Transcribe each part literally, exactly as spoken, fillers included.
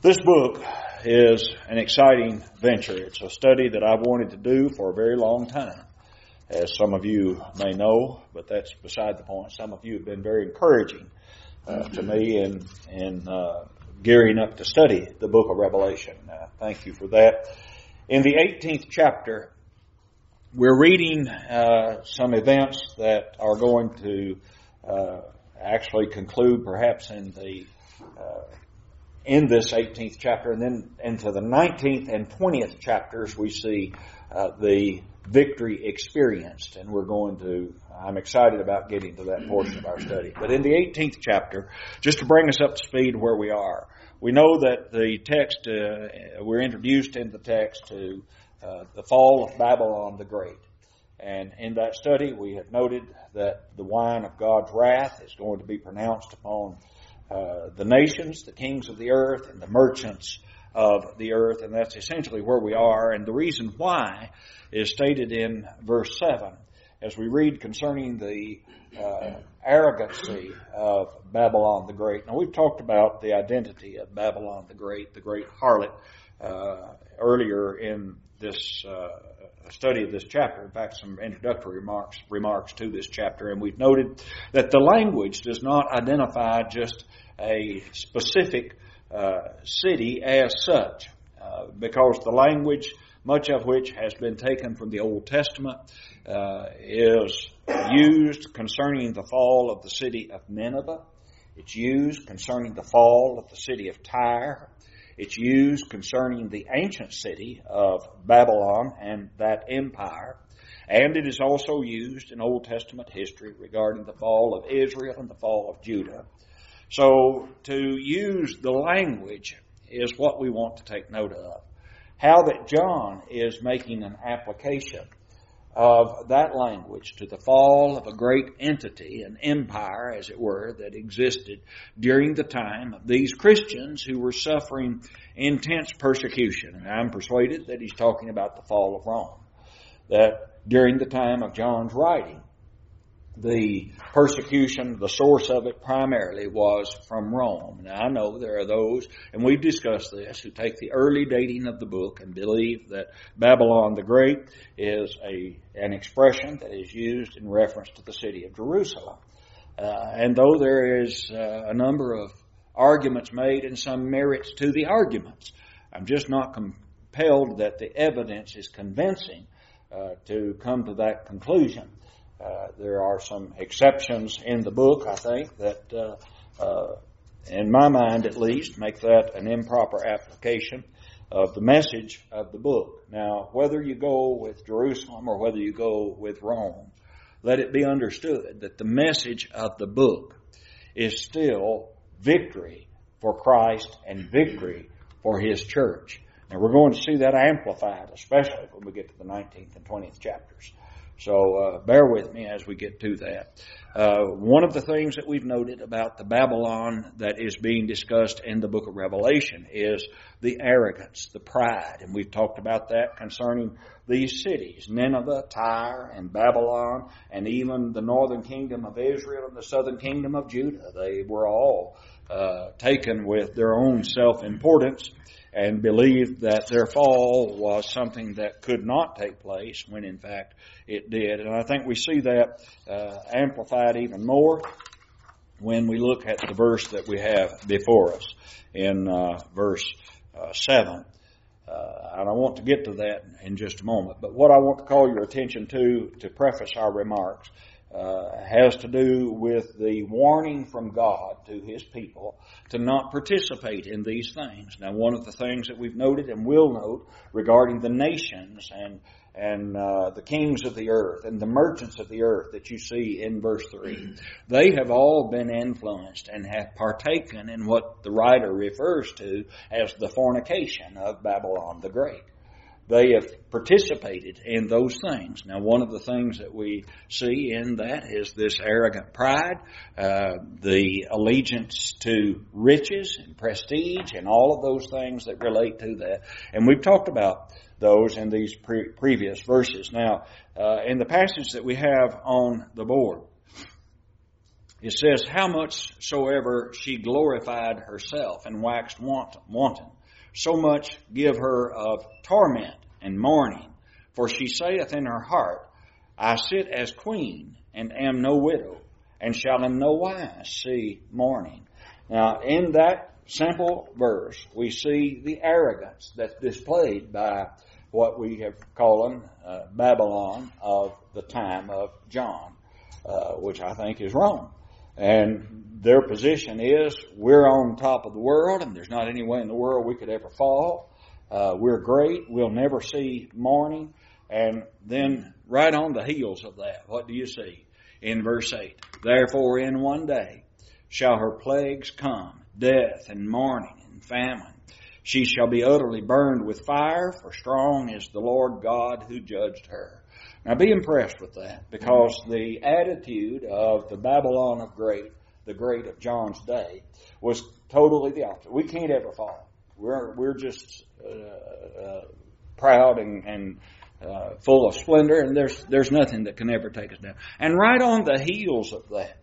This book is an exciting venture. It's a study that I've wanted to do for a very long time, as some of you may know, but that's beside the point. Some of you have been very encouraging uh, to me in, in uh, gearing up to study the book of Revelation. Uh, thank you for that. In the eighteenth chapter, we're reading uh, some events that are going to uh, actually conclude perhaps in the uh, in this eighteenth chapter, and then into the nineteenth and twentieth chapters we see uh, the victory experienced, and we're going to, I'm excited about getting to that portion of our study. But in the eighteenth chapter, just to bring us up to speed where we are, we know that the text, uh, we're introduced in the text to uh, the fall of Babylon the Great. And in that study we have noted that the wine of God's wrath is going to be pronounced upon Uh, the nations, the kings of the earth, and the merchants of the earth, and that's essentially where we are. And the reason why is stated in verse seven, as we read concerning the uh, arrogancy of Babylon the Great. Now, we've talked about the identity of Babylon the Great, the great harlot, uh, earlier in this uh, study of this chapter. In fact, some introductory remarks remarks to this chapter, and we've noted that the language does not identify just a specific uh, city as such, uh, because the language, much of which has been taken from the Old Testament, uh, is used concerning the fall of the city of Nineveh. It's used concerning the fall of the city of Tyre. It's used concerning the ancient city of Babylon and that empire. And it is also used in Old Testament history regarding the fall of Israel and the fall of Judah. So to use the language is what we want to take note of. How that John is making an application of that language to the fall of a great entity, an empire, as it were, that existed during the time of these Christians who were suffering intense persecution. And I'm persuaded that he's talking about the fall of Rome. That during the time of John's writing, the persecution, the source of it primarily was from Rome. Now, I know there are those, and we've discussed this, who take the early dating of the book and believe that Babylon the Great is a an expression that is used in reference to the city of Jerusalem. Uh, and though there is uh, a number of arguments made and some merits to the arguments, I'm just not compelled that the evidence is convincing uh, to come to that conclusion. Uh, there are some exceptions in the book, I think, that, uh, uh, in my mind at least, make that an improper application of the message of the book. Now, whether you go with Jerusalem or whether you go with Rome, let it be understood that the message of the book is still victory for Christ and victory for His church. And we're going to see that amplified, especially when we get to the nineteenth and twentieth chapters. So uh, bear with me as we get to that. Uh, one of the things that we've noted about the Babylon that is being discussed in the book of Revelation is the arrogance, the pride. And we've talked about that concerning these cities, Nineveh, Tyre, and Babylon, and even the northern kingdom of Israel and the southern kingdom of Judah. They were all uh, taken with their own self-importance and believed that their fall was something that could not take place when in fact it did. And I think we see that uh, amplified even more when we look at the verse that we have before us in uh, verse uh, seven. Uh, and I want to get to that in just a moment. But what I want to call your attention to, to preface our remarks, Uh, has to do with the warning from God to His people to not participate in these things. Now, one of the things that we've noted and will note regarding the nations and and uh, the kings of the earth and the merchants of the earth that you see in verse three, they have all been influenced and have partaken in what the writer refers to as the fornication of Babylon the Great. They have participated in those things. Now, one of the things that we see in that is this arrogant pride, uh, the allegiance to riches and prestige and all of those things that relate to that. And we've talked about those in these pre- previous verses. Now, uh, in the passage that we have on the board, it says, how much soever she glorified herself and waxed wanton, so much give her of torment and mourning. For she saith in her heart, I sit as queen, and am no widow, and shall in no wise see mourning. Now, in that simple verse, we see the arrogance that's displayed by what we have called uh, Babylon of the time of John, uh, which I think is wrong. And their position is, we're on top of the world, and there's not any way in the world we could ever fall. Uh, we're great. We'll never see mourning. And then right on the heels of that, what do you see? In verse eight, therefore in one day shall her plagues come, death and mourning and famine. She shall be utterly burned with fire, for strong is the Lord God who judged her. Now be impressed with that, because the attitude of the Babylon of great, the great of John's day, was totally the opposite. We can't ever fall. We're we're just uh, uh, proud and, and uh, full of splendor, and there's there's nothing that can ever take us down. And right on the heels of that,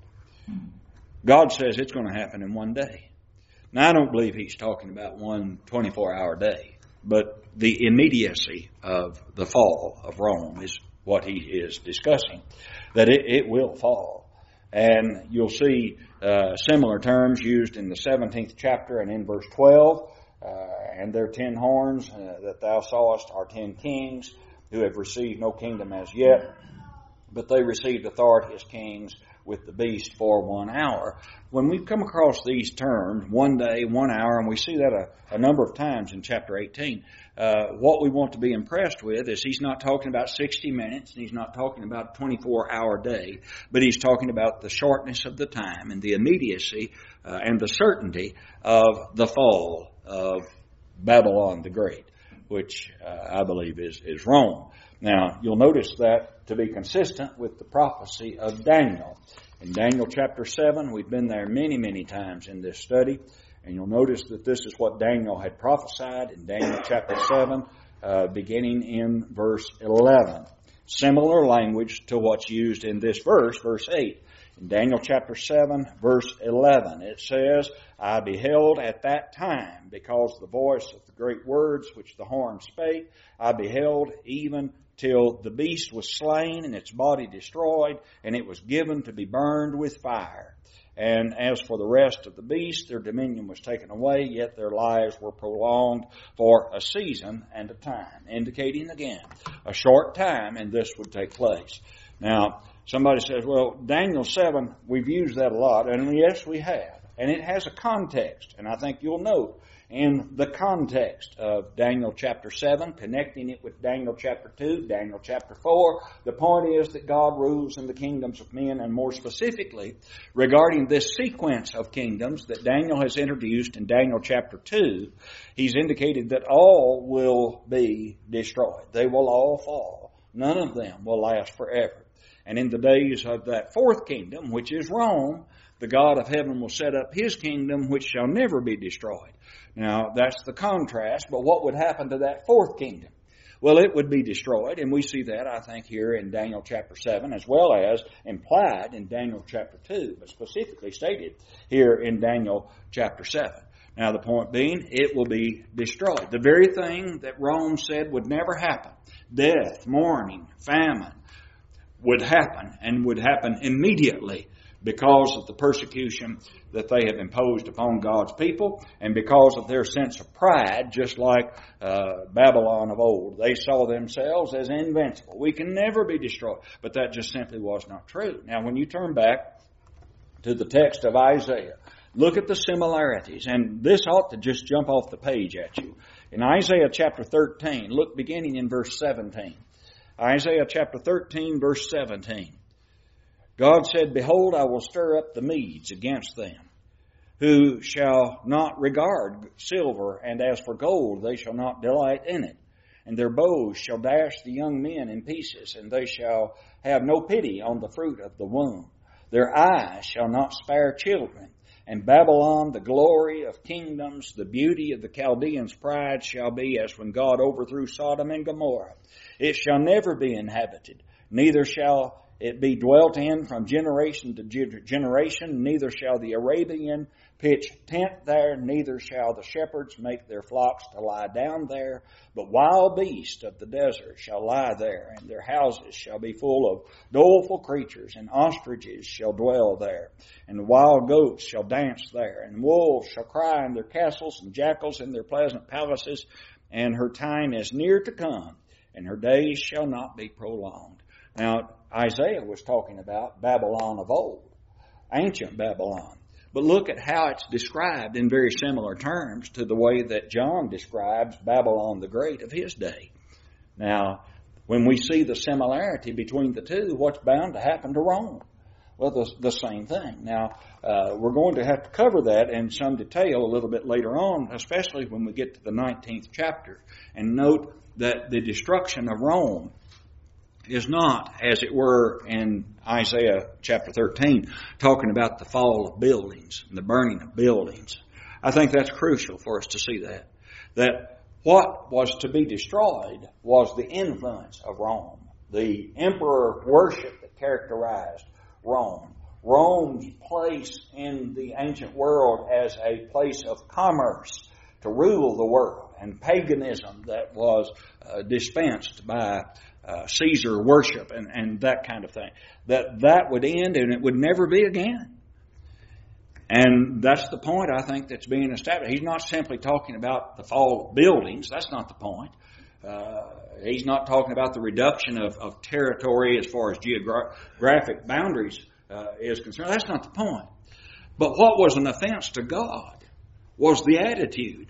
God says it's going to happen in one day. Now I don't believe He's talking about one twenty-four hour day, but the immediacy of the fall of Rome is what He is discussing, that it, it will fall. And you'll see uh, similar terms used in the seventeenth chapter and in verse twelve. Uh, and their ten horns uh, that thou sawest are ten kings who have received no kingdom as yet, but they received authority as kings with the beast for one hour. When we come across these terms, one day, one hour, and we see that a, a number of times in chapter eighteen, uh, what we want to be impressed with is He's not talking about sixty minutes, and He's not talking about a twenty-four hour day, but He's talking about the shortness of the time and the immediacy uh, and the certainty of the fall of Babylon the Great, which uh, I believe is, is Rome. Now, you'll notice that to be consistent with the prophecy of Daniel. In Daniel chapter seven, we've been there many, many times in this study, and you'll notice that this is what Daniel had prophesied in Daniel chapter seven, uh, beginning in verse eleven. Similar language to what's used in this verse, verse eight. In Daniel chapter seven, verse eleven, it says, I beheld at that time, because the voice of the great words which the horn spake, I beheld even till the beast was slain and its body destroyed, and it was given to be burned with fire. And as for the rest of the beasts, their dominion was taken away, yet their lives were prolonged for a season and a time, indicating again a short time, and this would take place. Now, somebody says, well, Daniel seven, we've used that a lot, and yes, we have. And it has a context, and I think you'll note in the context of Daniel chapter seven, connecting it with Daniel chapter two, Daniel chapter four, the point is that God rules in the kingdoms of men, and more specifically, regarding this sequence of kingdoms that Daniel has introduced in Daniel chapter two, he's indicated that all will be destroyed. They will all fall. None of them will last forever. And in the days of that fourth kingdom, which is Rome, the God of heaven will set up His kingdom, which shall never be destroyed. Now, that's the contrast, but what would happen to that fourth kingdom? Well, it would be destroyed, and we see that, I think, here in Daniel chapter seven, as well as implied in Daniel chapter two, but specifically stated here in Daniel chapter seven. Now, the point being, it will be destroyed. The very thing that Rome said would never happen, death, mourning, famine, would happen, and would happen immediately, because of the persecution that they have imposed upon God's people, and because of their sense of pride, just like uh, Babylon of old. They saw themselves as invincible. We can never be destroyed. But that just simply was not true. Now, when you turn back to the text of Isaiah, look at the similarities, and this ought to just jump off the page at you. In Isaiah chapter thirteen, look beginning in verse seventeen. Isaiah chapter thirteen, verse seventeen. God said, Behold, I will stir up the Medes against them, who shall not regard silver, and as for gold, they shall not delight in it. And their bows shall dash the young men in pieces, and they shall have no pity on the fruit of the womb. Their eyes shall not spare children. And Babylon, the glory of kingdoms, the beauty of the Chaldeans' pride, shall be as when God overthrew Sodom and Gomorrah. It shall never be inhabited, neither shall it be dwelt in from generation to generation. Neither shall the Arabian pitch tent there, neither shall the shepherds make their flocks to lie down there. But wild beasts of the desert shall lie there, and their houses shall be full of doleful creatures, and ostriches shall dwell there, and wild goats shall dance there, and wolves shall cry in their castles, and jackals in their pleasant palaces. And her time is near to come, and her days shall not be prolonged. Now, Isaiah was talking about Babylon of old, ancient Babylon. But look at how it's described in very similar terms to the way that John describes Babylon the Great of his day. Now, when we see the similarity between the two, what's bound to happen to Rome? Well, the, the same thing. Now, uh, we're going to have to cover that in some detail a little bit later on, especially when we get to the nineteenth chapter. And note that the destruction of Rome is not, as it were in Isaiah chapter thirteen, talking about the fall of buildings and the burning of buildings. I think that's crucial for us to see that. That what was to be destroyed was the influence of Rome, the emperor worship that characterized Rome. Rome's place in the ancient world as a place of commerce to rule the world, and paganism that was uh, dispensed by uh, Caesar worship and, and that kind of thing. That that would end and it would never be again. And that's the point, I think, that's being established. He's not simply talking about the fall of buildings. That's not the point. Uh, he's not talking about the reduction of, of territory as far as geographic boundaries uh, is concerned. That's not the point. But what was an offense to God was the attitude,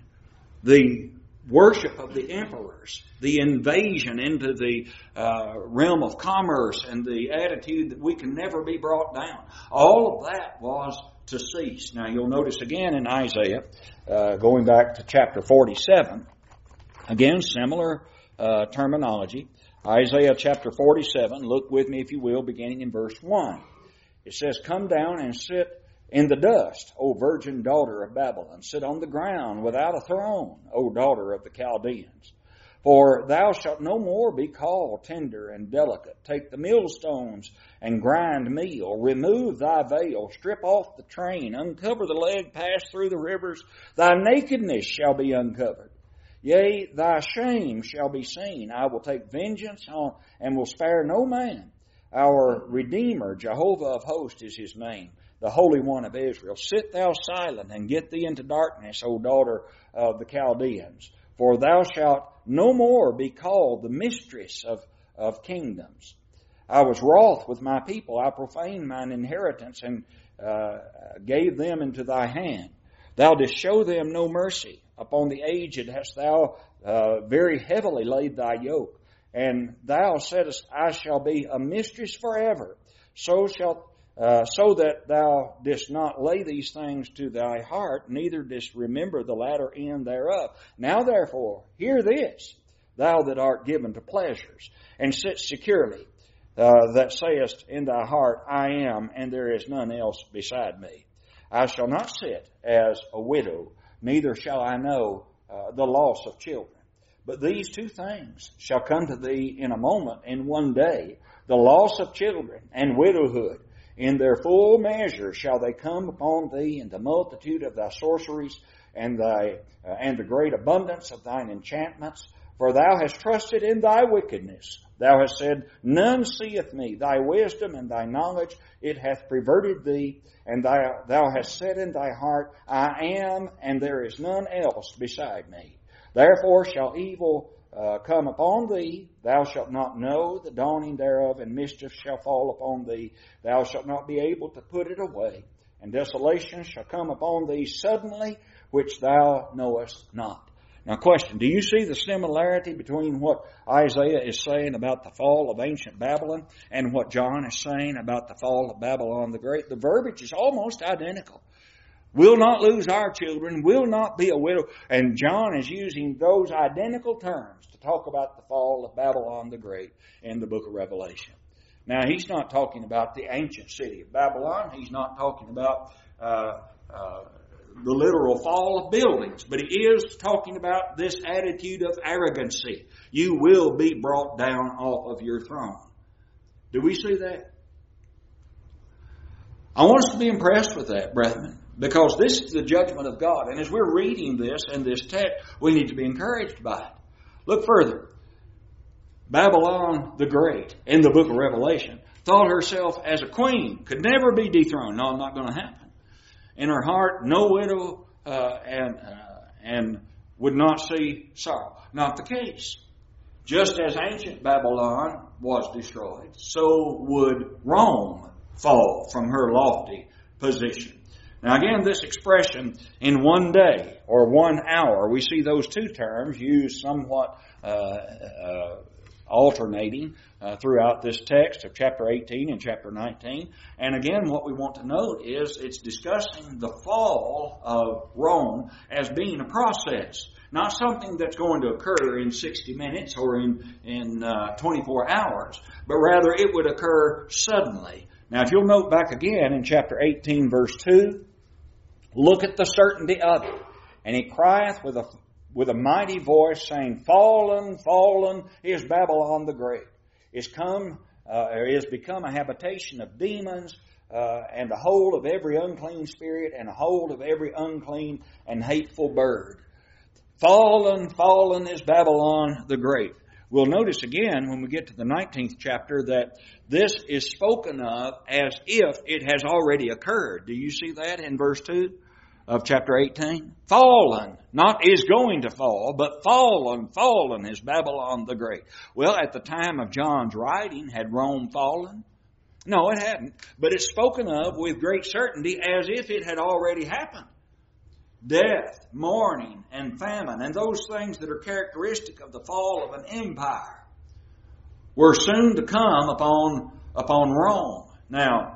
the worship of the emperors, the invasion into the uh, realm of commerce, and the attitude that we can never be brought down. All of that was to cease. Now you'll notice again in Isaiah, uh, going back to chapter forty-seven, again similar uh, terminology. Isaiah chapter forty-seven, look with me if you will, beginning in verse one. It says, "Come down and sit in the dust, O virgin daughter of Babylon. Sit on the ground without a throne, O daughter of the Chaldeans. For thou shalt no more be called tender and delicate. Take the millstones and grind meal. Remove thy veil. Strip off the train. Uncover the leg. Pass through the rivers. Thy nakedness shall be uncovered. Yea, thy shame shall be seen. I will take vengeance on and will spare no man. Our Redeemer, Jehovah of hosts, is his name, the Holy One of Israel. Sit thou silent and get thee into darkness, O daughter of the Chaldeans. For thou shalt no more be called the mistress of, of kingdoms. I was wroth with my people. I profaned mine inheritance and uh, gave them into thy hand. Thou didst show them no mercy. Upon the aged hast thou uh, very heavily laid thy yoke. And thou saidst, I shall be a mistress forever. So shalt Uh, so that thou didst not lay these things to thy heart, neither didst remember the latter end thereof. Now therefore, hear this, thou that art given to pleasures, and sit securely, uh, that sayest in thy heart, I am, and there is none else beside me. I shall not sit as a widow, neither shall I know uh, the loss of children. But these two things shall come to thee in a moment, in one day, the loss of children and widowhood. In their full measure shall they come upon thee, in the multitude of thy sorceries, and thy uh, and the great abundance of thine enchantments. For thou hast trusted in thy wickedness. Thou hast said, none seeth me. Thy wisdom and thy knowledge, it hath perverted thee. And thou, thou hast said in thy heart, I am, and there is none else beside me. Therefore shall evil Uh, come upon thee, thou shalt not know the dawning thereof, and mischief shall fall upon thee. Thou shalt not be able to put it away, and desolation shall come upon thee suddenly, which thou knowest not. Now question, do you see the similarity between what Isaiah is saying about the fall of ancient Babylon and what John is saying about the fall of Babylon the Great? The verbiage is almost identical. Will not lose our children, will not be a widow. And John is using those identical terms to talk about the fall of Babylon the Great in the book of Revelation. Now, he's not talking about the ancient city of Babylon. He's not talking about uh, uh, the literal fall of buildings. But he is talking about this attitude of arrogancy. You will be brought down off of your throne. Do we see that? I want us to be impressed with that, brethren, because this is the judgment of God. And as we're reading this and this text, we need to be encouraged by it. Look further. Babylon the Great, in the book of Revelation, thought herself as a queen, could never be dethroned. No, not going to happen. In her heart, no widow uh, and uh, and would not see sorrow. Not the case. Just as ancient Babylon was destroyed, so would Rome fall from her lofty position. Now again, this expression, in one day or one hour, we see those two terms used somewhat uh, uh, alternating uh, throughout this text of chapter eighteen and chapter nineteen. And again, what we want to note is it's discussing the fall of Rome as being a process. Not something that's going to occur in sixty minutes or in, in uh, twenty-four hours, but rather it would occur suddenly. Now, if you'll note back again in chapter eighteen, verse two, look at the certainty of it. And he crieth with a with a mighty voice, saying, Fallen, fallen is Babylon the Great. Is come, uh, is become a habitation of demons, uh, and a hold of every unclean spirit, and a hold of every unclean and hateful bird. Fallen, fallen is Babylon the Great. We'll notice again when we get to the nineteenth chapter that this is spoken of as if it has already occurred. Do you see that in verse two of chapter eighteen? Fallen, not is going to fall, but fallen, fallen is Babylon the Great. Well, at the time of John's writing, had Rome fallen? No, it hadn't. But it's spoken of with great certainty as if it had already happened. Death, mourning, and famine, and those things that are characteristic of the fall of an empire, were soon to come upon upon Rome. Now,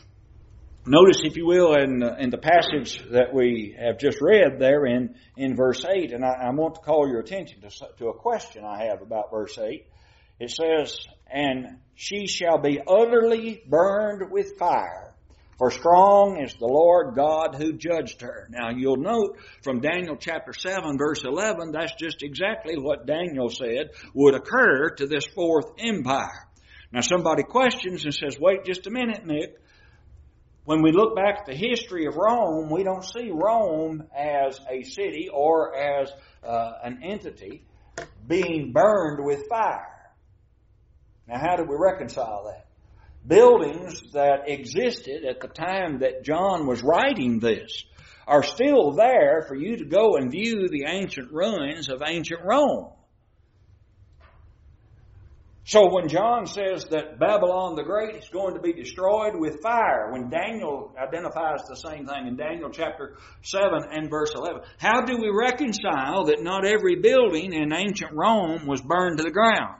notice, if you will, in, in the passage that we have just read there in, in verse eight, and I, I want to call your attention to, to a question I have about verse eight. It says, And she shall be utterly burned with fire, for strong is the Lord God who judged her. Now you'll note from Daniel chapter seven verse eleven, that's just exactly what Daniel said would occur to this fourth empire. Now somebody questions and says, wait just a minute, Nick. When we look back at the history of Rome, we don't see Rome as a city or as uh, an entity being burned with fire. Now how do we reconcile that? Buildings that existed at the time that John was writing this are still there for you to go and view the ancient ruins of ancient Rome. So when John says that Babylon the Great is going to be destroyed with fire, when Daniel identifies the same thing in Daniel chapter seven and verse eleven, how do we reconcile that not every building in ancient Rome was burned to the ground?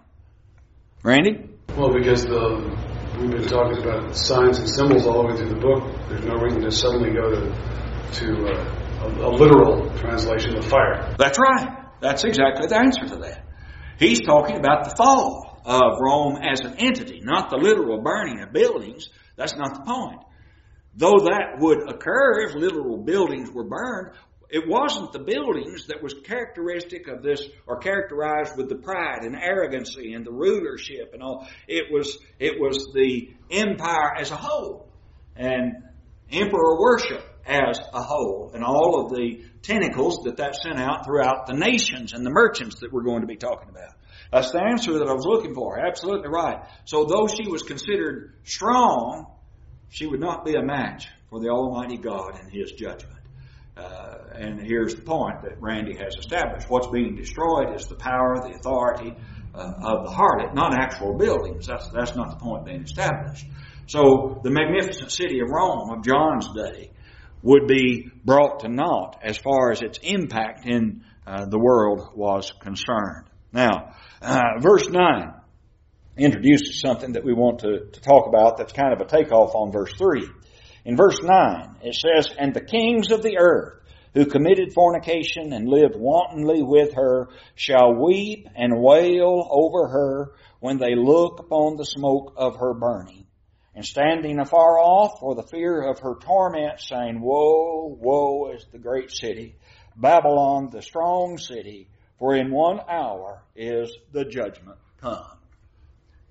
Randy? Well, because the... We've been talking about signs and symbols all the way through the book. There's no reason to suddenly go to to uh, a, a literal translation of fire. That's right. That's exactly the answer to that. He's talking about the fall of Rome as an entity, not the literal burning of buildings. That's not the point. Though that would occur if literal buildings were burned, it wasn't the buildings that was characteristic of this, or characterized with the pride and arrogancy and the rulership and all. It was, it was the empire as a whole, and emperor worship as a whole, and all of the tentacles that that sent out throughout the nations and the merchants that we're going to be talking about. That's the answer that I was looking for. Absolutely right. So though she was considered strong, she would not be a match for the Almighty God in His judgment. Uh, and here's the point that Randy has established. What's being destroyed is the power, the authority uh, of the harlot, not actual buildings. That's, that's not the point being established. So the magnificent city of Rome of John's day would be brought to naught as far as its impact in uh, the world was concerned. Now, uh, verse nine introduces something that we want to, to talk about that's kind of a takeoff on verse three. In verse nine, it says, And the kings of the earth, who committed fornication and lived wantonly with her, shall weep and wail over her when they look upon the smoke of her burning, and standing afar off for the fear of her torment, saying, Woe, woe is the great city, Babylon, the strong city, for in one hour is the judgment come.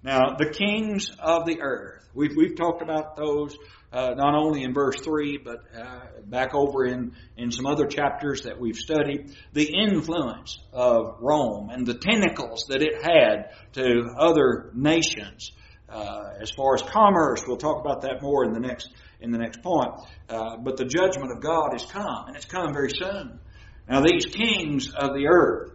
Now, the kings of the earth. We've, we've talked about those uh, not only in verse three, but uh, back over in, in some other chapters that we've studied. The influence of Rome and the tentacles that it had to other nations. Uh, as far as commerce, we'll talk about that more in the next in the next point. Uh, but the judgment of God has come, and it's come very soon. Now, these kings of the earth,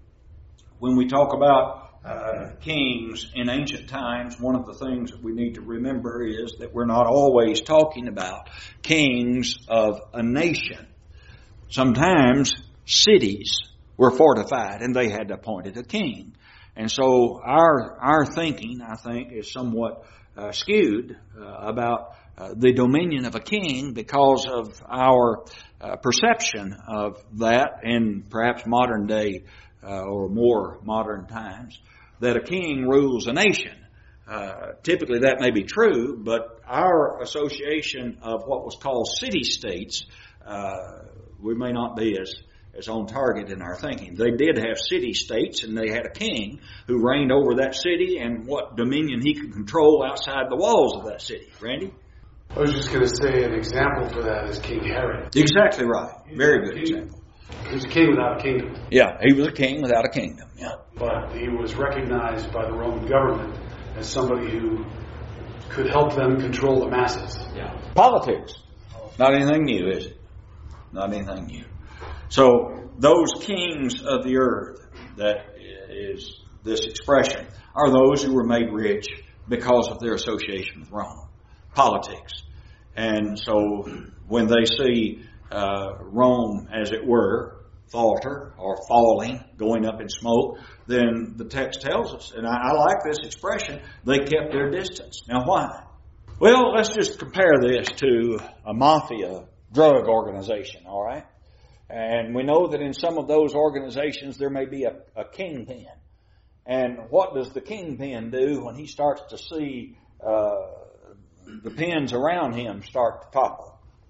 when we talk about Uh, kings in ancient times, one of the things that we need to remember is that we're not always talking about kings of a nation. Sometimes cities were fortified and they had appointed a king. And so our our thinking, I think, is somewhat uh, skewed uh, about uh, the dominion of a king because of our uh, perception of that in perhaps modern day uh, or more modern times, that a king rules a nation. Uh, typically that may be true, but our association of what was called city-states, uh, we may not be as, as on target in our thinking. They did have city-states, and they had a king who reigned over that city and what dominion he could control outside the walls of that city. Randy? I was just going to say an example for that is King Herod. Exactly right. Very good example. He was a king without a kingdom. Yeah, he was a king without a kingdom. Yeah. But he was recognized by the Roman government as somebody who could help them control the masses. Yeah. Politics. Not anything new, is it? Not anything new. So those kings of the earth, that is this expression, are those who were made rich because of their association with Rome. Politics. And so when they see Uh, Rome, as it were, falter or falling, going up in smoke, then the text tells us, and I, I like this expression, they kept their distance. Now why? Well, let's just compare this to a mafia drug organization, all right? And we know that in some of those organizations there may be a, a kingpin. And what does the kingpin do when he starts to see uh, the pins around him start to topple?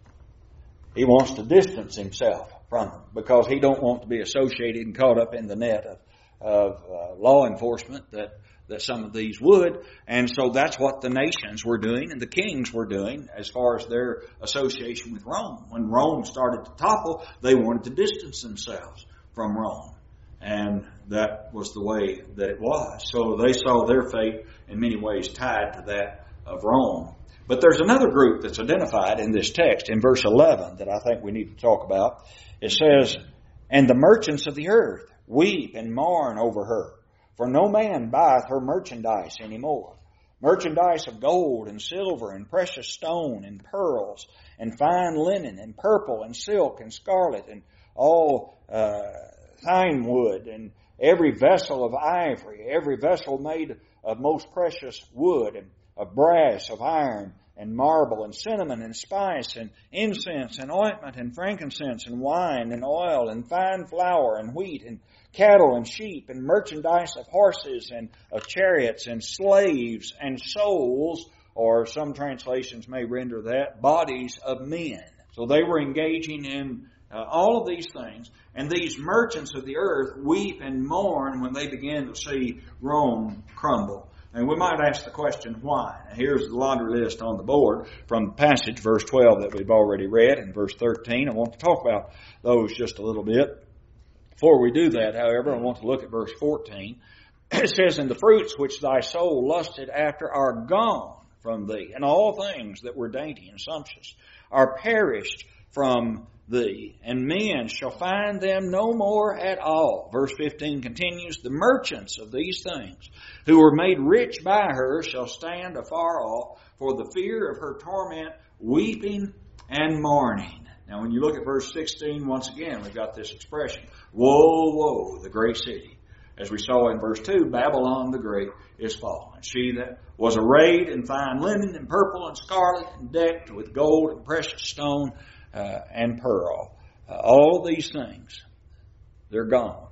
He wants to distance himself from them because he don't want to be associated and caught up in the net of, of uh, law enforcement that, that some of these would. And so that's what the nations were doing and the kings were doing as far as their association with Rome. When Rome started to topple, they wanted to distance themselves from Rome. And that was the way that it was. So they saw their fate in many ways tied to that of Rome. But there's another group that's identified in this text in verse eleven that I think we need to talk about. It says, "And the merchants of the earth weep and mourn over her, for no man buyeth her merchandise any more. Merchandise of gold and silver and precious stone and pearls and fine linen and purple and silk and scarlet and all uh, fine wood and every vessel of ivory, every vessel made of most precious wood and of brass, of iron, and marble, and cinnamon, and spice, and incense, and ointment, and frankincense, and wine, and oil, and fine flour, and wheat, and cattle, and sheep, and merchandise of horses, and of chariots, and slaves, and souls, or some translations may render that, bodies of men." So they were engaging in uh, all of these things, and these merchants of the earth weep and mourn when they begin to see Rome crumble. And we might ask the question, why? Now, here's the laundry list on the board from the passage, verse twelve, that we've already read, and verse thirteen. I want to talk about those just a little bit. Before we do that, however, I want to look at verse fourteen. It says, "And the fruits which thy soul lusted after are gone from thee, and all things that were dainty and sumptuous are perished from thee, and men shall find them no more at all." Verse fifteen continues, "The merchants of these things who were made rich by her shall stand afar off for the fear of her torment, weeping and mourning." Now when you look at verse sixteen, once again we've got this expression, "Woe, woe, the great city." As we saw in verse two, Babylon the Great is fallen. She that was arrayed in fine linen and purple and scarlet and decked with gold and precious stone uh, and pearl. Uh, all of these things, they're gone.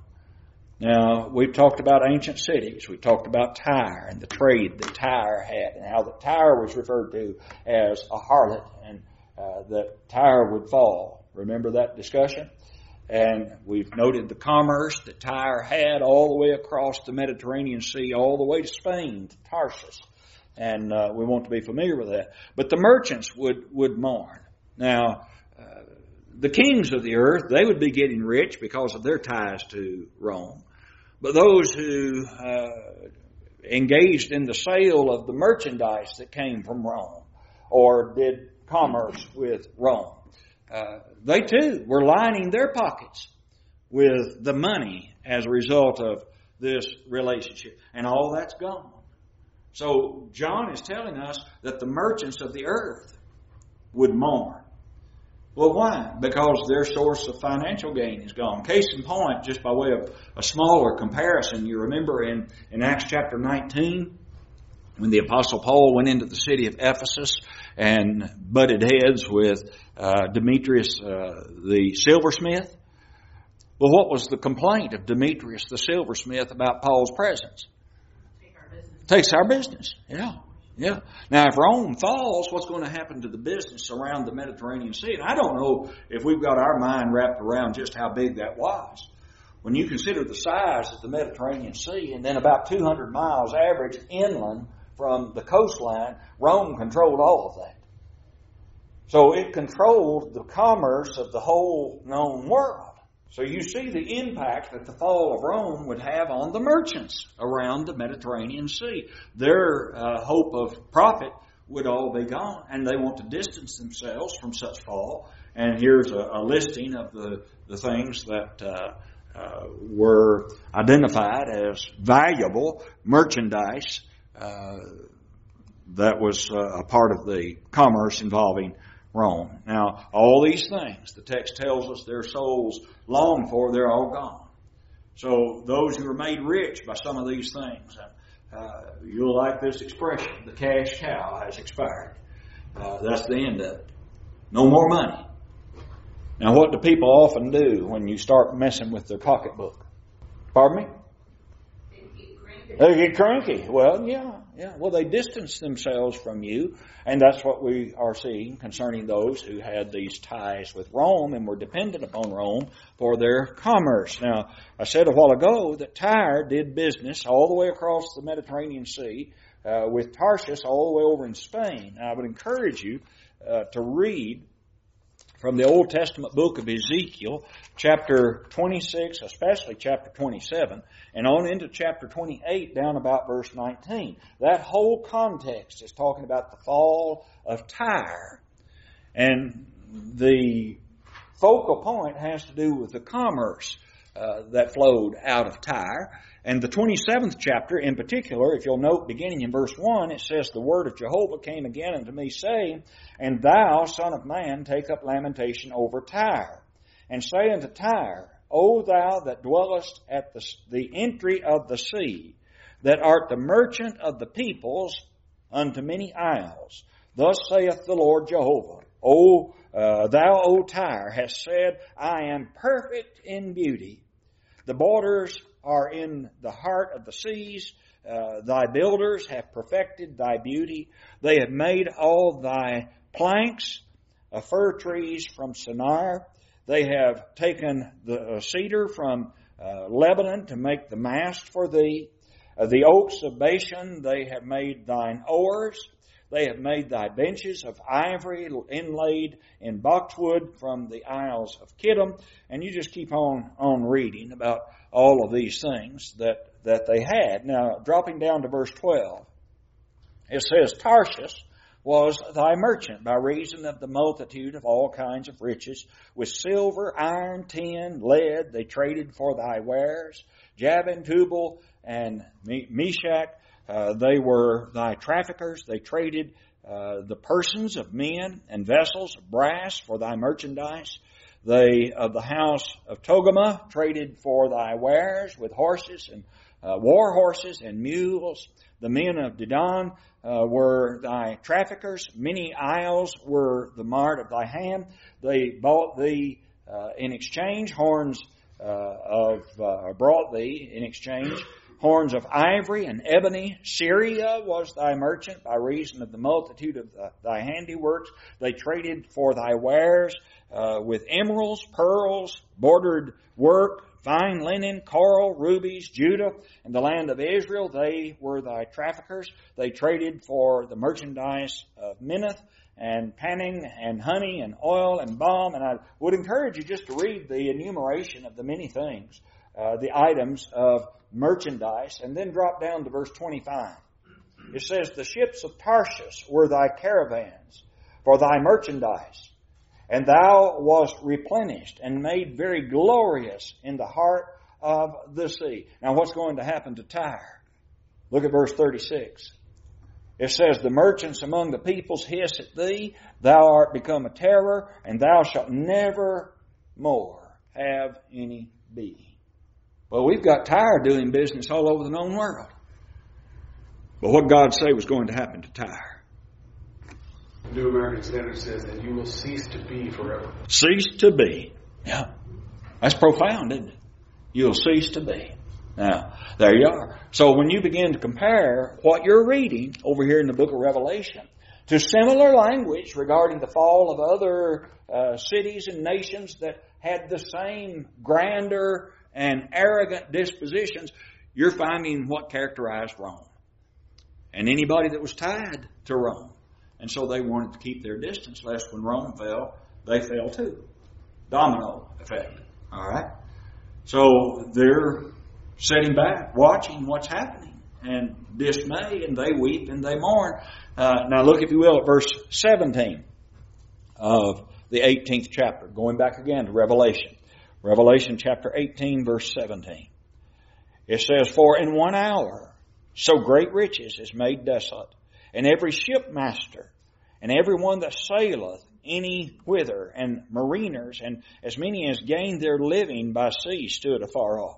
Now, we've talked about ancient cities. We talked about Tyre and the trade that Tyre had and how that Tyre was referred to as a harlot and uh, that Tyre would fall. Remember that discussion? And we've noted the commerce that Tyre had all the way across the Mediterranean Sea, all the way to Spain, to Tarsus. And uh, we want to be familiar with that. But the merchants would, would mourn. Now, uh, the kings of the earth, they would be getting rich because of their ties to Rome. But those who uh, engaged in the sale of the merchandise that came from Rome or did commerce with Rome, uh, they too were lining their pockets with the money as a result of this relationship. And all that's gone. So John is telling us that the merchants of the earth would mourn. Well, why? Because their source of financial gain is gone. Case in point, just by way of a smaller comparison, you remember in, in Acts chapter nineteen, when the Apostle Paul went into the city of Ephesus and butted heads with uh, Demetrius uh, the silversmith. Well, what was the complaint of Demetrius the silversmith about Paul's presence? Takes our business. Yeah. Yeah. Now, if Rome falls, what's going to happen to the business around the Mediterranean Sea? And I don't know if we've got our mind wrapped around just how big that was. When you consider the size of the Mediterranean Sea and then about two hundred miles average inland from the coastline, Rome controlled all of that. So it controlled the commerce of the whole known world. So you see the impact that the fall of Rome would have on the merchants around the Mediterranean Sea. Their uh, hope of profit would all be gone, and they want to distance themselves from such fall. And here's a, a listing of the, the things that uh, uh, were identified as valuable merchandise uh, that was uh, a part of the commerce involving Rome. Now, all these things, the text tells us their souls long for, they're all gone. So those who are made rich by some of these things, uh, you'll like this expression, the cash cow has expired. Uh, that's the end of it. No more money. Now, what do people often do when you start messing with their pocketbook? Pardon me? They get cranky. Well, yeah, yeah. Well, they distance themselves from you, and that's what we are seeing concerning those who had these ties with Rome and were dependent upon Rome for their commerce. Now, I said a while ago that Tyre did business all the way across the Mediterranean Sea uh, with Tarsus all the way over in Spain. Now, I would encourage you uh, to read from the Old Testament book of Ezekiel, chapter twenty-six, especially chapter twenty-seven, and on into chapter twenty-eight, down about verse nineteen. That whole context is talking about the fall of Tyre. And the focal point has to do with the commerce uh, that flowed out of Tyre. And the twenty-seventh chapter in particular, if you'll note, beginning in verse one, it says, "The word of Jehovah came again unto me, saying, And thou, son of man, take up lamentation over Tyre, and say unto Tyre, O thou that dwellest at the, the entry of the sea, that art the merchant of the peoples unto many isles. Thus saith the Lord Jehovah, O uh, thou, O Tyre, hast said, I am perfect in beauty. The borders are in the heart of the seas. Uh, thy builders have perfected thy beauty. They have made all thy planks of fir trees from Shinar. They have taken the uh, cedar from uh, Lebanon to make the mast for thee. Uh, the oaks of Bashan, they have made thine oars. They have made thy benches of ivory inlaid in boxwood from the isles of Kittim. And you just keep on, on reading about all of these things that, that they had. Now, dropping down to verse twelve, it says, Tarshish was thy merchant by reason of the multitude of all kinds of riches. With silver, iron, tin, lead, they traded for thy wares. Jabin, Tubal, and Meshach, uh, they were thy traffickers. They traded uh, the persons of men and vessels of brass for thy merchandise. They of the house of Togarmah traded for thy wares with horses and uh, war horses and mules. The men of Dedan uh, were thy traffickers. Many isles were the mart of thy hand. They bought thee uh, in exchange horns uh, of uh, brought thee in exchange horns of ivory and ebony. Syria was thy merchant by reason of the multitude of the, thy handiworks. They traded for thy wares uh, with emeralds, pearls, bordered work, fine linen, coral, rubies. Judah and the land of Israel, they were thy traffickers. They traded for the merchandise of Minnith and panning and honey and oil and balm. And I would encourage you just to read the enumeration of the many things, uh, the items of merchandise, and then drop down to verse twenty-five. It says, the ships of Tarshish were thy caravans for thy merchandise, and thou wast replenished and made very glorious in the heart of the sea. Now what's going to happen to Tyre? Look at verse thirty-six. It says, the merchants among the peoples hiss at thee, thou art become a terror, and thou shalt never more have any being. Well, we've got Tyre doing business all over the known world. But what God say was going to happen to Tyre? The New American Standard says that you will cease to be forever. Cease to be. Yeah. That's profound, isn't it? You'll cease to be. Now, there you are. So when you begin to compare what you're reading over here in the book of Revelation to similar language regarding the fall of other uh, cities and nations that had the same grandeur and arrogant dispositions, you're finding what characterized Rome. And anybody that was tied to Rome. And so they wanted to keep their distance, lest when Rome fell, they fell too. Domino effect. All right? So they're sitting back, watching what's happening, and dismay, and they weep and they mourn. Uh, now look, if you will, at verse seventeen of the eighteenth chapter. Going back again to Revelation. Revelation chapter eighteen, verse seventeen. It says, for in one hour so great riches is made desolate, and every shipmaster, and every one that saileth any whither, and mariners, and as many as gained their living by sea stood afar off.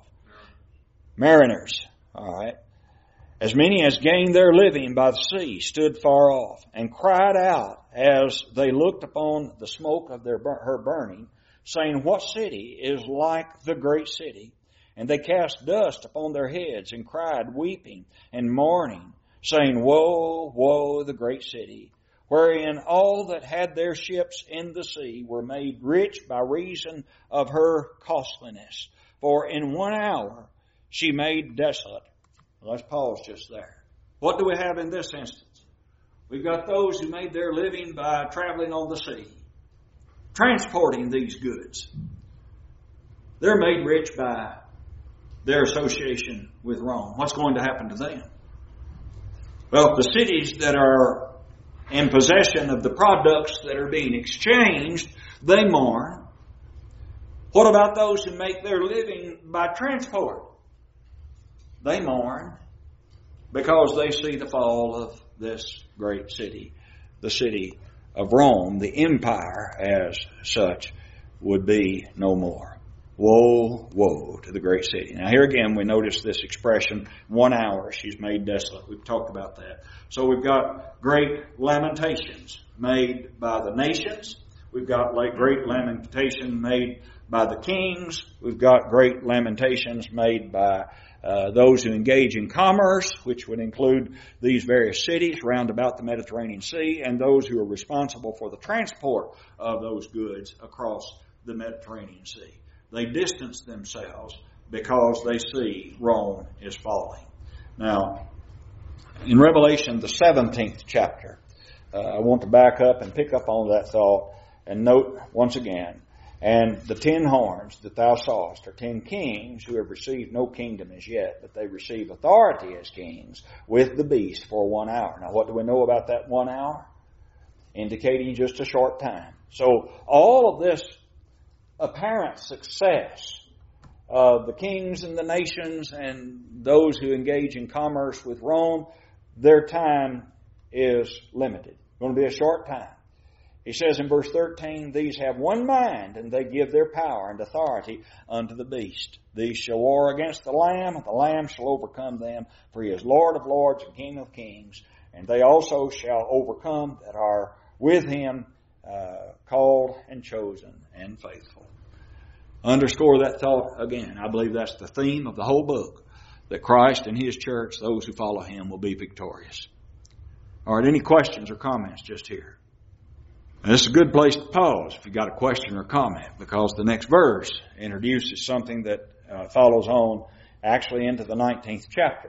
Mariners, all right. As many as gained their living by the sea stood far off, and cried out as they looked upon the smoke of their her burning, saying, what city is like the great city? And they cast dust upon their heads, and cried, weeping and mourning, saying, woe, woe, the great city, wherein all that had their ships in the sea were made rich by reason of her costliness. For in one hour she made desolate. Well, let's pause just there. What do we have in this instance? We've got those who made their living by traveling on the sea, transporting these goods. They're made rich by their association with Rome. What's going to happen to them? Well, the cities that are in possession of the products that are being exchanged, they mourn. What about those who make their living by transport? They mourn because they see the fall of this great city, the city of Rome. The empire as such would be no more. Woe, woe to the great city. Now here again we notice this expression, one hour she's made desolate. We've talked about that. So we've got great lamentations made by the nations. We've got great lamentation made by the kings. We've got great lamentations made by uh, those who engage in commerce, which would include these various cities round about the Mediterranean Sea, and those who are responsible for the transport of those goods across the Mediterranean Sea. They distance themselves because they see Rome is falling. Now, in Revelation, the seventeenth chapter, uh, I want to back up and pick up on that thought and note once again, and the ten horns that thou sawest are ten kings who have received no kingdom as yet, but they receive authority as kings with the beast for one hour. Now, what do we know about that one hour? Indicating just a short time. So, all of this apparent success of the kings and the nations and those who engage in commerce with Rome, their time is limited. It's going to be a short time. He says in verse thirteen, these have one mind, and they give their power and authority unto the beast. These shall war against the Lamb, and the Lamb shall overcome them, for he is Lord of lords and King of kings. And they also shall overcome that are with him, uh, called and chosen and faithful. underscore that thought again. I believe that's the theme of the whole book, that Christ and His church, those who follow Him, will be victorious. All right, any questions or comments just here? And this is a good place to pause if you've got a question or comment, because the next verse introduces something that uh, follows on actually into the nineteenth chapter.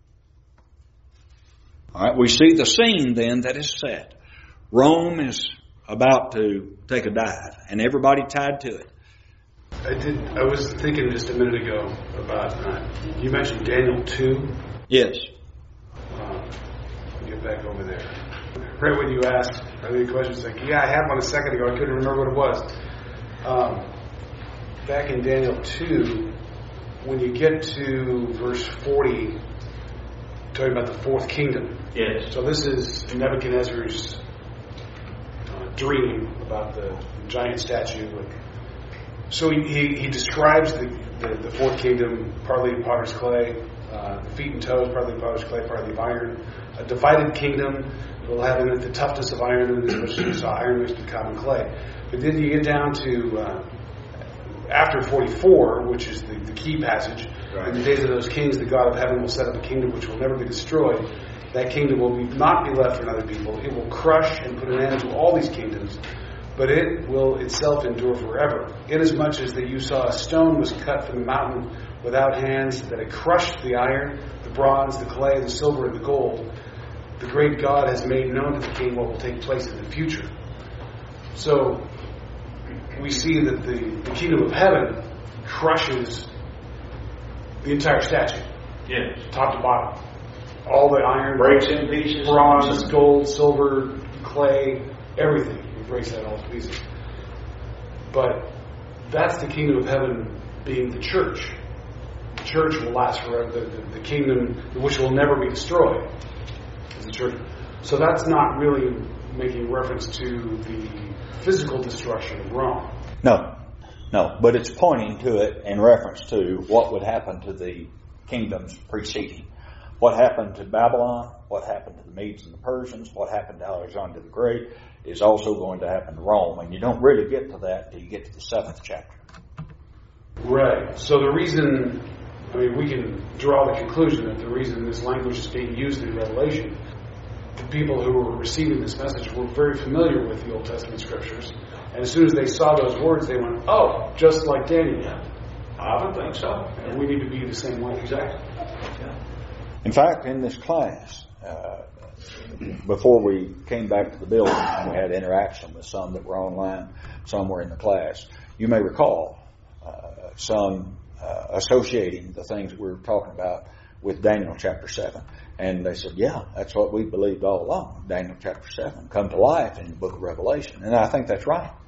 All right, we see the scene then that is set. Rome is about to take a dive, and everybody tied to it. I did. I was thinking just a minute ago about uh, you mentioned Daniel two. Yes. Uh, I'll get back over there. Right when you asked, I think the question was like, yeah, I had one a second ago. I couldn't remember what it was. Um, back in Daniel two, when you get to verse forty, talking about the fourth kingdom. Yes. So this is Nebuchadnezzar's uh, dream about the giant statue. So he, he, he describes the, the, the fourth kingdom, partly in potter's clay, uh, the feet and toes, partly in potter's clay, partly of iron. A divided kingdom will have in it the toughness of iron, and as much as you saw iron mixed with common clay. But then you get down to uh, after forty-four, which is the, the key passage. Right. In the days of those kings, the God of heaven will set up a kingdom which will never be destroyed. That kingdom will be, not be left for other people. It will crush and put an end to all these kingdoms, but it will itself endure forever. Inasmuch as that you saw a stone was cut from the mountain without hands, that it crushed the iron, the bronze, the clay, the silver, and the gold. The great God has made known to the king what will take place in the future. So we see that the, the kingdom of heaven crushes the entire statue. Yes. Top to bottom. All the iron, breaks in pieces, bronze, gold, silver, clay, everything. It breaks that all to pieces. But that's the kingdom of heaven being the church. The church will last forever. The, the, the kingdom which will never be destroyed is the church. So that's not really making reference to the physical destruction of Rome. No. No, but it's pointing to it in reference to what would happen to the kingdoms preceding. What happened to Babylon, what happened to the Medes and the Persians, what happened to Alexander the Great is also going to happen to Rome. And you don't really get to that until you get to the seventh chapter. Right. So the reason, I mean, we can draw the conclusion that the reason this language is being used in Revelation, the people who were receiving this message were very familiar with the Old Testament scriptures. And as soon as they saw those words, they went, oh, just like Daniel. Yeah. I would think so. And we need to be the same way. Exactly. Yeah. In fact, in this class, uh, before we came back to the building, we had interaction with some that were online, some were in the class. You may recall uh, some uh, associating the things we were talking about with Daniel chapter seven. And they said, yeah, that's what we believed all along. Daniel chapter seven come to life in the book of Revelation. And I think that's right.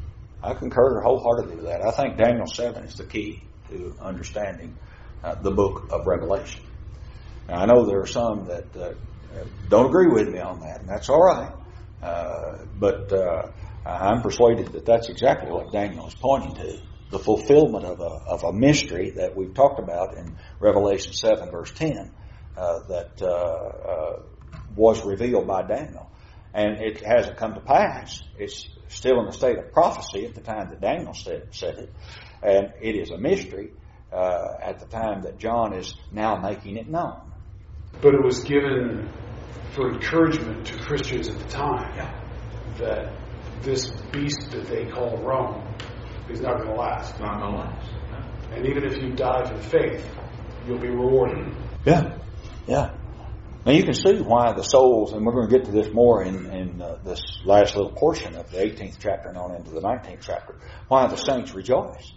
I concur wholeheartedly with that. I think Daniel seven is the key to understanding uh, the book of Revelation. Now, I know there are some that uh, don't agree with me on that, and that's all right. Uh, but uh, I'm persuaded that that's exactly what Daniel is pointing to, the fulfillment of a, of a mystery that we've talked about in Revelation seven, verse ten, uh, that uh, uh, was revealed by Daniel. And it hasn't come to pass. It's still in a state of prophecy at the time that Daniel said, said it. And it is a mystery uh, at the time that John is now making it known. But it was given for encouragement to Christians at the time, yeah, that this beast that they call Rome is not going to last. Not going to last. No. And even if you die for the faith, you'll be rewarded. Yeah, yeah. Now you can see why the souls, and we're going to get to this more in, in uh, this last little portion of the eighteenth chapter and on into the nineteenth chapter, why the saints rejoice.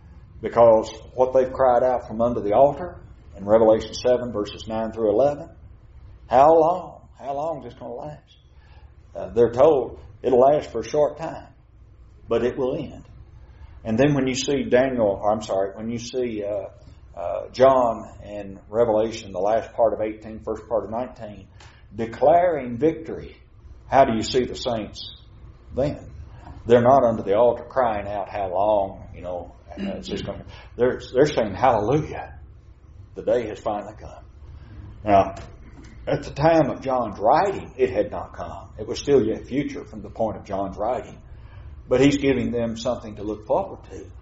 Because what they've cried out from under the altar in Revelation seven, verses nine through eleven, how long? How long is this going to last? Uh, they're told it'll last for a short time, but it will end. And then when you see Daniel, or I'm sorry, when you see uh, uh, John in Revelation, the last part of eighteen, first part of nineteen, declaring victory, how do you see the saints then? They're not under the altar crying out, how long, you know, it's just going to, they're, they're saying, hallelujah, the day has finally come. Now, at the time of John's writing, it had not come. It was still yet future from the point of John's writing. But he's giving them something to look forward to.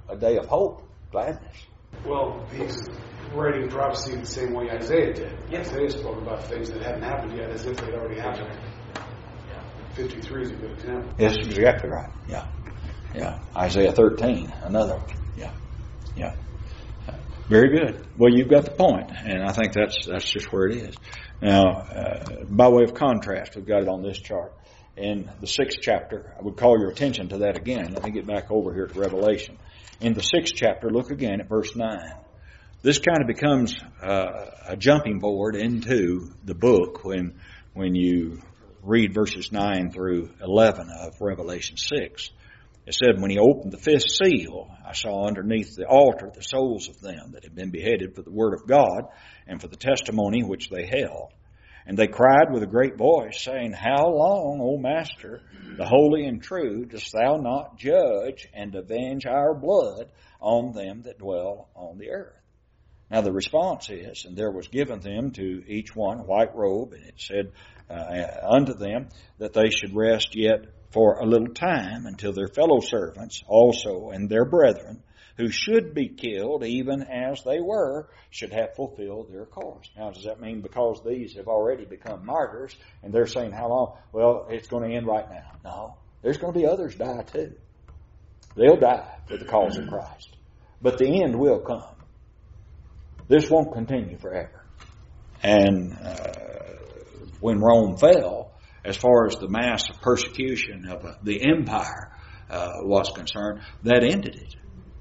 a day of hope, gladness. Well, he's writing prophecy the same way Isaiah did. Yes. Isaiah spoke about things that hadn't happened yet as if they'd already happened. Yeah. fifty-three is a good example. Yes, exactly right. Yeah. Yeah. Isaiah thirteen, another one. Yeah. Yeah. Very good. Well, you've got the point, and I think that's that's just where it is. Now, uh, by way of contrast, we've got it on this chart. In the sixth chapter, I would call your attention to that again. Let me get back over here to Revelation. In the sixth chapter, look again at verse nine. This kind of becomes uh, a jumping board into the book when when you read verses nine through eleven of Revelation six. It said, when he opened the fifth seal, I saw underneath the altar the souls of them that had been beheaded for the word of God and for the testimony which they held. And they cried with a great voice, saying, How long, O Master, the holy and true, dost thou not judge and avenge our blood on them that dwell on the earth? Now the response is, and there was given them to each one a white robe, and it said uh, unto them that they should rest yet for a little time until their fellow servants also and their brethren, who should be killed even as they were, should have fulfilled their course. Now, does that mean because these have already become martyrs and they're saying how long? Well, it's going to end right now. No. There's going to be others die too. They'll die for the cause of Christ. But the end will come. This won't continue forever. And uh, when Rome fell, as far as the mass of persecution of uh, the empire uh, was concerned, that ended it.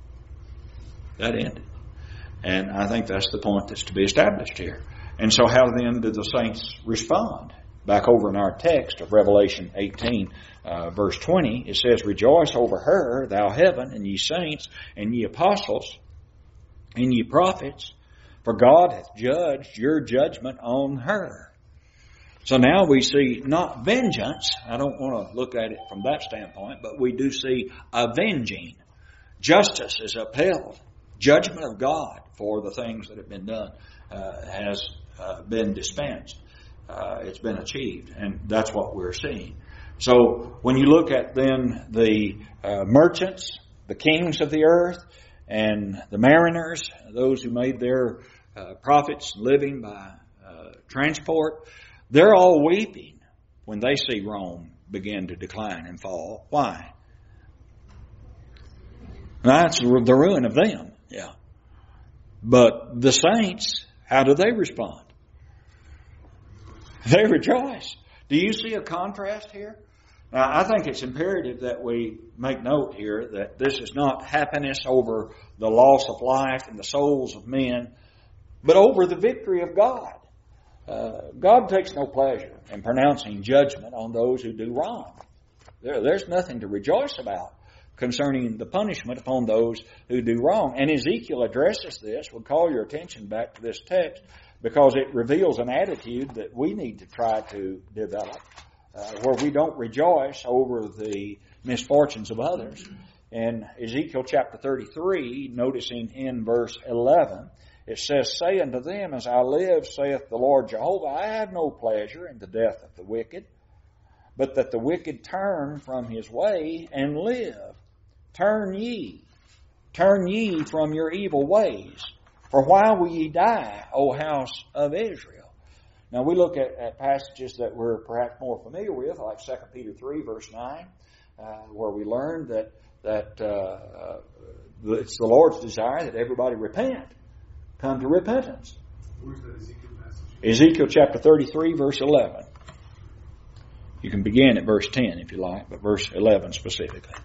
That ended. And I think that's the point that's to be established here. And so how then do the saints respond? Back over in our text of Revelation eighteen, uh, verse twenty, it says, Rejoice over her, thou heaven, and ye saints, and ye apostles, and ye prophets, for God hath judged your judgment on her. So now we see not vengeance. I don't want to look at it from that standpoint, but we do see avenging. Justice is upheld. Judgment of God for the things that have been done uh, has uh, been dispensed. Uh, it's been achieved, and that's what we're seeing. So when you look at then the uh, merchants, the kings of the earth, and the mariners, those who made their uh, profits living by uh, transport, they're all weeping when they see Rome begin to decline and fall. Why? That's the ruin of them. Yeah. But the saints, how do they respond? They rejoice. Do you see a contrast here? Now, I think it's imperative that we make note here that this is not happiness over the loss of life and the souls of men, but over the victory of God. Uh, God takes no pleasure in pronouncing judgment on those who do wrong. There, there's nothing to rejoice about concerning the punishment upon those who do wrong. And Ezekiel addresses this. We'll call your attention back to this text because it reveals an attitude that we need to try to develop, uh, where we don't rejoice over the misfortunes of others. In Ezekiel chapter thirty-three, noticing in verse eleven, it says, Say unto them, As I live, saith the Lord Jehovah, I have no pleasure in the death of the wicked, but that the wicked turn from his way and live. Turn ye, turn ye from your evil ways. For why will ye die, O house of Israel? Now we look at, at passages that we're perhaps more familiar with, like Second Peter three, verse nine, uh, where we learn that, that uh, it's the Lord's desire that everybody repent. Come to repentance. Where's that Ezekiel passage? Ezekiel chapter thirty-three, verse eleven. You can begin at verse ten if you like, but verse eleven specifically.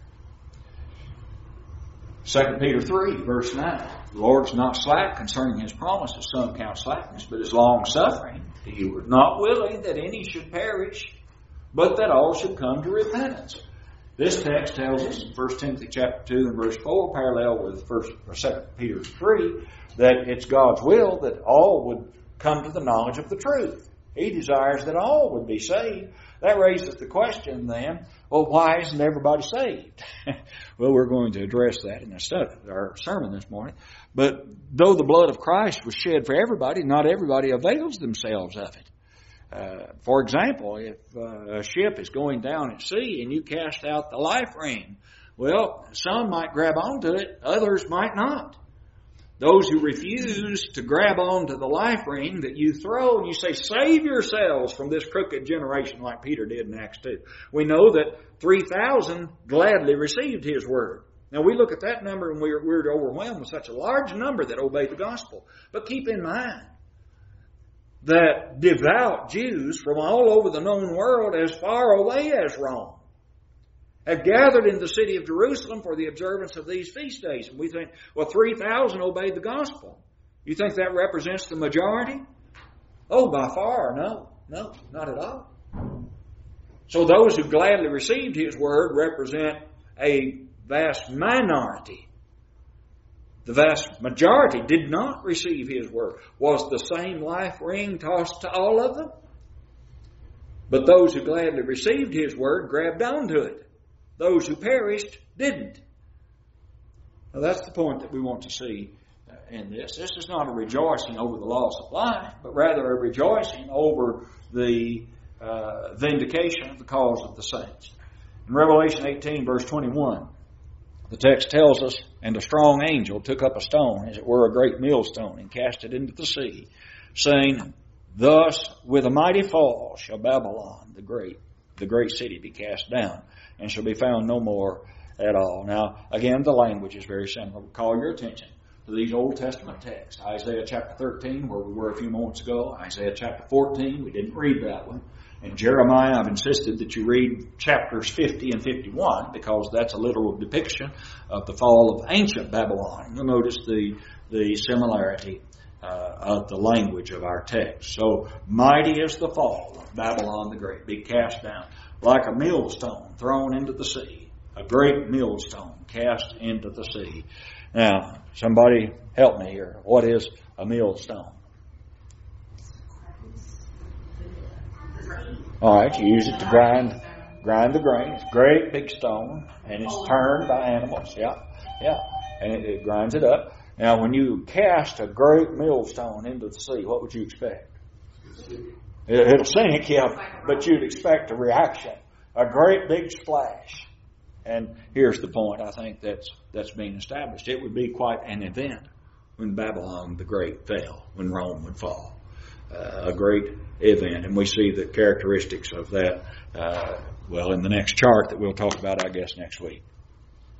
Second Peter three, verse nine. The Lord is not slack concerning His promise, as some count slackness, but is long-suffering. He was not willing that any should perish, but that all should come to repentance. This text tells us in First Timothy chapter two and verse four, parallel with First or Second Peter three, that it's God's will that all would come to the knowledge of the truth. He desires that all would be saved. That raises the question then, well, why isn't everybody saved? Well, we're going to address that in our, study, our sermon this morning. But though the blood of Christ was shed for everybody, not everybody avails themselves of it. Uh, for example, if uh, a ship is going down at sea and you cast out the life ring Well, some might grab onto it, others might not. Those who refuse to grab onto the life ring that you throw, and you say, save yourselves from this crooked generation, like Peter did in Acts two. We know that three thousand gladly received his word. Now we look at that number and we're, we're overwhelmed with such a large number that obeyed the gospel. But keep in mind that devout Jews from all over the known world, as far away as Rome, have gathered in the city of Jerusalem for the observance of these feast days. And we think, well, three thousand obeyed the gospel. You think that represents the majority? Oh, by far, no. No, not at all. So those who gladly received his word represent a vast minority. The vast majority did not receive his word. Was the same life ring tossed to all of them? But those who gladly received his word grabbed onto it. Those who perished didn't. Now that's the point that we want to see in this. This is not a rejoicing over the loss of life, but rather a rejoicing over the uh, vindication of the cause of the saints. In Revelation eighteen, verse twenty-one, the text tells us, and a strong angel took up a stone, as it were a great millstone, and cast it into the sea, saying, thus with a mighty fall shall Babylon, the great, the great city, be cast down, and shall be found no more at all. Now, again, the language is very similar. Call your attention to these Old Testament texts. Isaiah chapter thirteen, where we were a few moments ago. Isaiah chapter fourteen, we didn't read that one. And Jeremiah, I've insisted that you read chapters fifty and fifty-one, because that's a literal depiction of the fall of ancient Babylon. You'll notice the, the similarity uh, of the language of our text. So, mighty is the fall of Babylon the Great, be cast down. Like a millstone thrown into the sea. A great millstone cast into the sea. Now, somebody help me here. What is a millstone? All right, you use it to grind grind the grain. It's a great big stone, and it's turned by animals. Yeah, yeah, and it, it grinds it up. Now, when you cast a great millstone into the sea, what would you expect? It'll sink, yeah, but you'd expect a reaction, a great big splash. And here's the point I think that's that's being established. It would be quite an event when Babylon the Great fell, when Rome would fall. Uh, a great event. And we see the characteristics of that, uh, well, in the next chart that we'll talk about, I guess, next week.